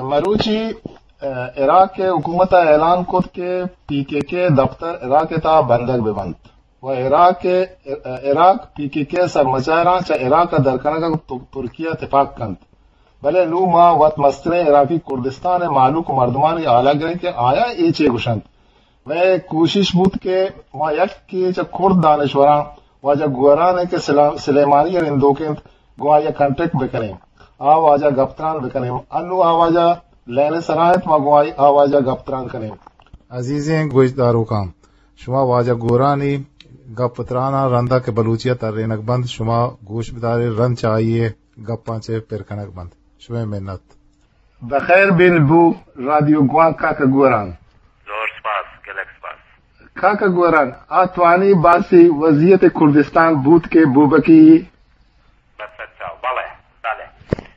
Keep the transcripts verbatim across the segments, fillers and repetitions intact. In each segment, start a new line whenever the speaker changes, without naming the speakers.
मरूची Iraq के हुकूमत ऐलान को के पीके के दफ्तर इराक ता बंदक बेबंद व इराक के इराक पीके के सरमचारा चा इराक दरकना का तुर्किया इतफाक कंत भले लू मा वत मस्tre इराकी कुर्दिस्तान मालू को मर्दमान आला गए के आया एचे गुशंत वह कोशिश बुत के वहां यक के चा कुर्द दानश्वरा वाजा गुरान के सुलेमानी और इंदो के गुआया कॉन्ट्रैक्ट बेकरें आवाजा गफ्तान बेकरें अनु आवाजा लेने सराहत व गुआई आवाजा गफ्तान करें
अजीजें गोजदारों काम शुमा वाजा गोरानी गपत्राना रंदा के बलूचिया तर्रे नकबंद शुमा गोश बिदारे रन चाहिए गप्पा चे फिर कनक बंद शुमे मेहनत
बखैर बिन बू रेडियो गुआ का का गोरान
जोर स्पास गैलेक्स पास
का का गोरान आतवानी बासी वजियत कुर्दिस्तान बूत के बुबकी
बस अच्छा बाले बाले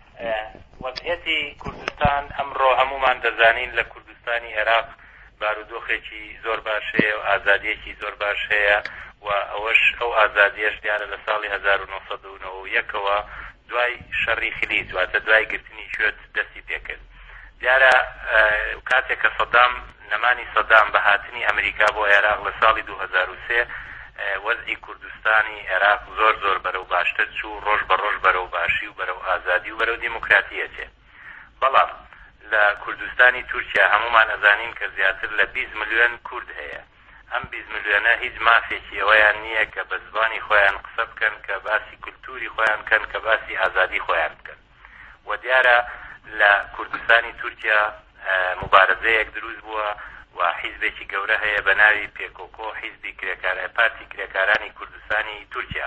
वजियती कुर्दिस्तान امرو همومان دزانین لکردستانی عراق بارودۆخێکی زۆر باش هەیە و ئازادیەکی زۆر باش هەیە و ئەوەش ئەو ئازادیەش دیارە لە ساڵی هەزار و نۆسەد و نۆ و یەکەوە دوای شەڕی خلیج واتە دوای گرتنی کوێت دەستی پێکرد دیارە کاتێک کە سەدام نەمانی سەدام بە هاتنی ئەمریکا بۆ عێراق لە ساڵی دوو هەزار و سێ وەزعی کوردستانی عێراق زۆر زۆر بەرەو باشتر چوو ڕۆژ بە ڕۆژ بەرەو باشی و بەرەو ئازادی و بەرەو دیموکراتیەتێ بەڵام لە کوردستانی تورکیا هەمومان ئەزانین کە زیاتر لە بیست ملیۆن کورد هەیە ئەم بیست ملیۆنە هیچ مافێکی ئەوەیان نییە کە بە زبانی خۆیان قسە بکەن کە باسی کولتوری خۆیان بکەن کە باسی ئازادی خۆیان بکەن و دیارە لە کوردستانی تورکیا مبارزەیەک دروست بووە و حیزبێکی گەورە هەیە بە ناوی پێکۆکۆ حیزبی کرێکارە پارتی کرێکارانی کوردستانی تورکیا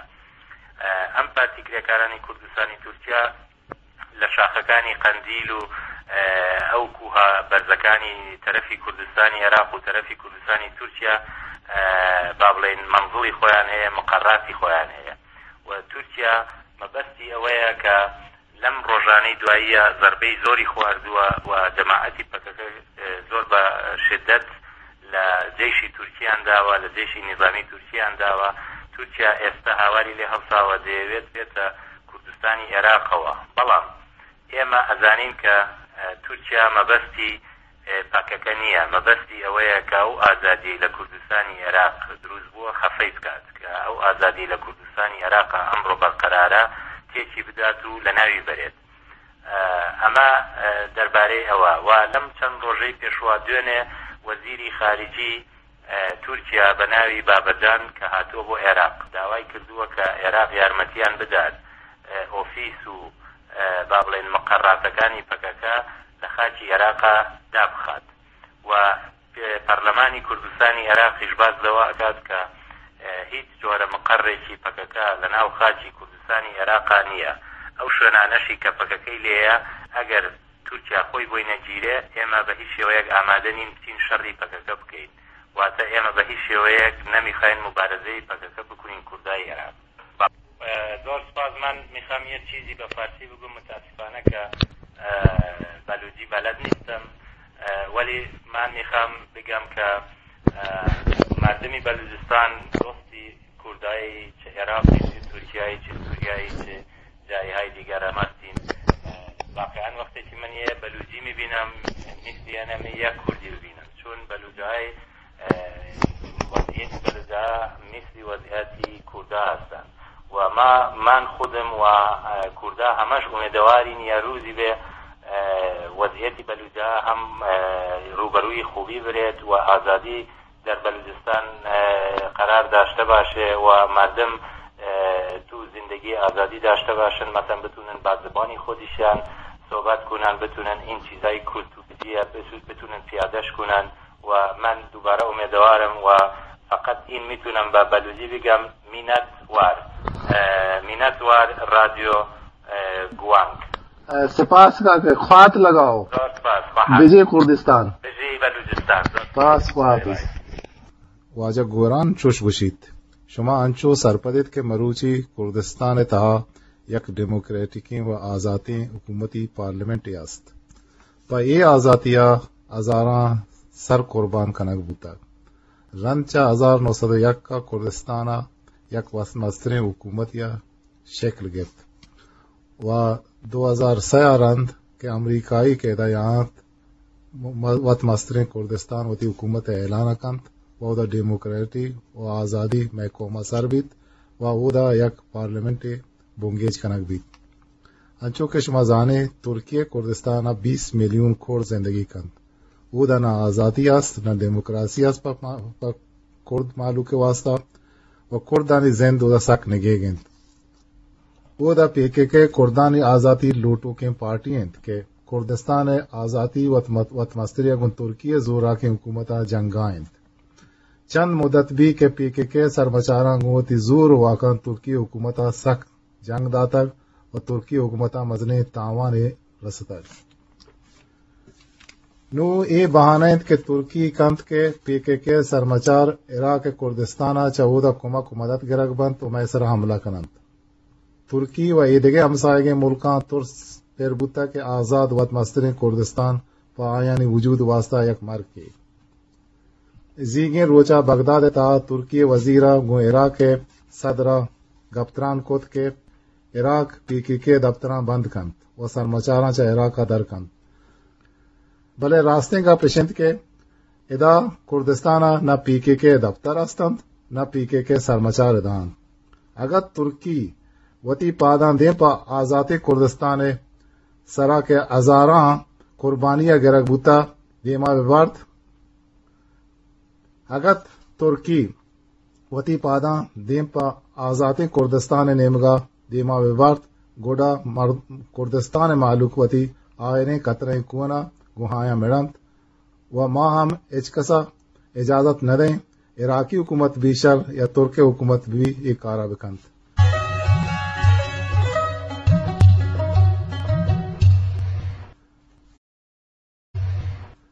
ئەم پارتی کرێکارانی کوردستانی تورکیا لە شاخەکانی قەندیل و ئەو کوها بەرزەکانی تەرەفی کوردستانی عێراق و تەرەفی کوردستانی تورکیا با بڵێن مەنزڵی خۆیان هەیە مقەڕاتی خۆیان هەیە و تورکیا مەبەستی ئەوەیە کە لەم ڕۆژانەی دواییە زەربەی زۆری خواردووە و جەماعەتی پەکەکە زۆر بە شدەت لە جێشی تورکیان داوە لە جێشی نیزامی تورکیان داوە تورکیا ئێستا هاواری لێ هەڵساوە دەیەوێت بێتە کوردستانی عێراقەوە بەڵام ئێمە ئەزانین کە تورکیا مەبەستی پاکەکە نییە مەبەستی ئەوەیە کە ئەو ئازادی لە کوردستانی عێراق دروست بووە خەفەی بکات کە ئەو ئازادی لە کوردستانی عێراق ئەمڕۆ بەرقەرارە تێکی بدات و لە ناوی بەرێت ئەمە دەربارەی ئەوە و لەم چەند ڕۆژەی پێشوا دوێنێ وەزیری خارجی تورکیا بە ناوی بابەجان کە هاتووە بۆ عێراق داوای کردووە کە عێراق یارمەتیان بدات ئۆفیس و با بڵێن مقەڕاتەکانی پەکەکە لە خاکی عێراقا دابخات و پەرلەمانی کوردستانی عێراقیش باز لەوە ئەکات کە هیچ جۆرە مقەڕێکی پەکەکە لە ناو خاکی کوردستانی عێراقا نییە ئەو شوێنانەشی کە پەکەکەی لێیە ئەگەر تورکیا خۆی بۆی نەگیرێ ئێمە بە هیچ شێوەیەک ئامادە نین بچین شەڕی پەکەکە بکەین واتە ئێمە بە هیچ شێوەیەک نەمیخواین مبارزەی پەکەکە بکوین کوردای عێراق زۆر سپاس من میخوام یه چیزی به فارسی بگم متاسفانه که بلوچی بلد نیستم ولی من میخوام بگم که مردمی بلوچستان دوستی کردای چه عراقی چه ترکیه‌ای چه سوریایی چه جایی های دیگر هم هستیم واقعا وقتی که من یه بلوچی میبینم مثل یعنی یک کردی ببینم چون بلوچهای وضعیت بلوچها مثل وضعیتی کرده هستند و ما من خودم و کرده همش امیدواریم یه روزی به وضعیت بلوچها هم روبروی خوبی برد و آزادی در بلوچستان قرار داشته باشه و مردم تو زندگی آزادی داشته باشن مثلا بتونن با زبانی خودشان صحبت کنن بتونن این چیزای کلتوری بتونن پیادهش کنن و من دوباره امیدوارم و فقط این میتونم با بلوچی بگم مینت وار مینت وار رادیو گوانگ
سپاس کا خواهد لگاو بجے کردستان
بجے بلوچستان
سپاس خواهد
واجه گوران چوش بشید شما انچو سرپدید که مروچی کردستان تا یک دموکراتیکی و آزادی حکومتی پارلیمنٹی است و ای آزادیا هزاران سر قربان کنک بودا رنچا هزار نوصد و یک کا کردستانا یک وسمستر حکومت یا شکل گرفت و دو هزار سه رند کہ امریکائی قیدایات وط مسترین کردستان وتی حکومت اعلان کند و دا ڈیموکریٹی و آزادی محکومہ سر بیت و او دا یک پارلیمنٹ بونگیج کنک بیت. انچو کہ شما زانے ترکی کردستان اب بیس میلیون کھوڑ زندگی کند. او دا نہ آزادی است نہ ڈیموکراسی است پا کرد مالو کے واسطہ و کردانی زند او دا سک نگے گند. او دا پی کے کے کردانی آزادی لوٹو کے پارٹی ہیں کہ کردستان آزادی وط مستری گن ترکی زورا کے حکومت جنگائیں. چند مدت بھی کہ پی کے کے سرمچاراں گوتی زور واقع ترکی حکومت سخت جنگ داتر و ترکی حکومت مزنے تاوان رستا. نو اے بہانہ کہ ترکی کنت کے پی کے کے سرمچار عراق کردستانا چہودہ کمک مدد گرگ بند تو میسر حملہ کنند. ترکی و ایدگے ہمسائے ملکاں ترس پیر بوتا کے آزاد وط مسترین کردستان پا آیانی وجود واسطہ یک مرگ کی. زیگیں روچا بغداد تا ترکی وزیرہ گو عراق کے صدرہ گپتران کت کے عراق پی کے کے دفتران بند کند و سرمچاراں چا عراق کا در کند. بلے راستے کا پیشنت کے ادا کردستانہ نہ پی کے کے دفتر استند نہ پی کے کے سرمچار ادان. اگر ترکی وتی پادان دے پا آزادی کردستان سرا کے ہزاراں قربانیاں گرگ بوتا دیما وارت. اگر ترکی وتی پادان دیم پا آزادی کردستان نیمگا دیما وارت گوڑا کردستان معلوق وتی آئینے قطریں کونا گوہایا میڑنت و ماں ہم اچکسا اجازت نہ دیں عراقی حکومت بھی شر یا ترک حکومت بھی ایک کارا بکند.